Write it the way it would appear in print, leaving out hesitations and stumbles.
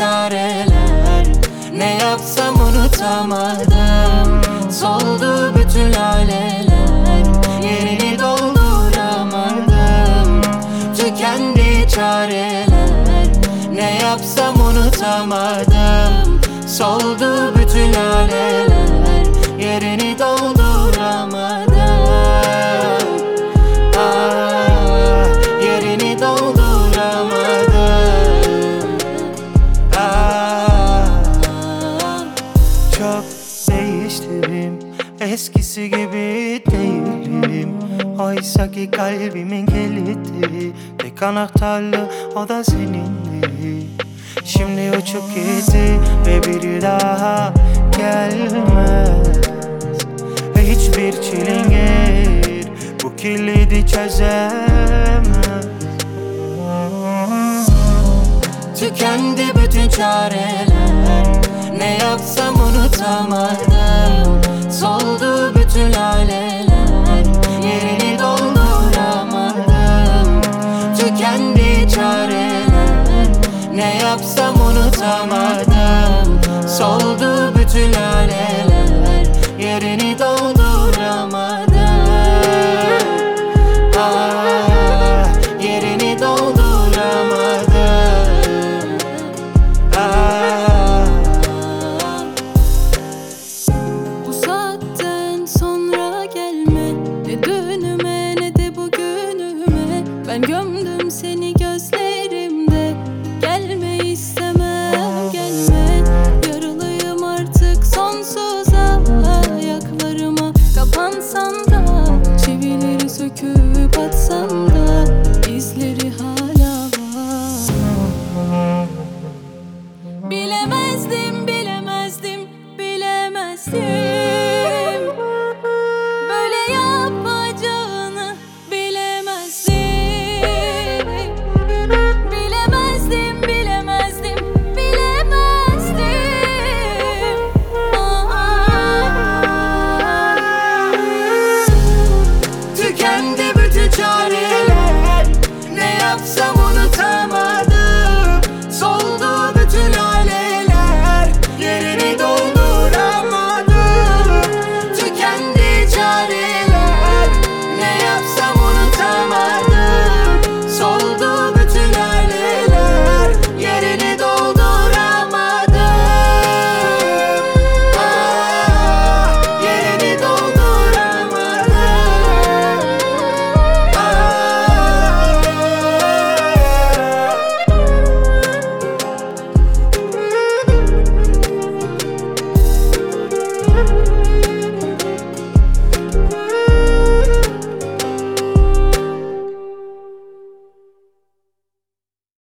çareler. Ne yapsam unutamadım. Soldu bütün laleler, yerini dolduramadım. Tükendi çareler. Ne yapsam unutamadım. Soldu bütün laleler, yerini dolduramadım. Yerini dolduramadım. Çok değiştim, eskisi gibi değilim. Oysa ki kalbimin kilidi tek anahtarlı, o da senindi. Şimdi uçup gitti ve bir daha gelmez. Hiçbir çilingir bu kilidi çözemez. Tükendi bütün çareler. Ne yapsam unutamadım. Soldu bütün laleler, yerini dolduramadım. Tükendi çareler. Ne yapsam unutamadım. Soldu bütün laleler, yerini dolduramadım. Yerini dolduramadım. Bu saatten sonra gelme, ne dönüme ne de bugünüme. Ben gömdüm seni gözlerimde, gelme istemem gelme. Yaralıyım artık sonsuza, ayaklarıma kapansam da, çivileri söküp atsam da, izleri hala var. Bilemezdim, bilemezdim, bilemezdim.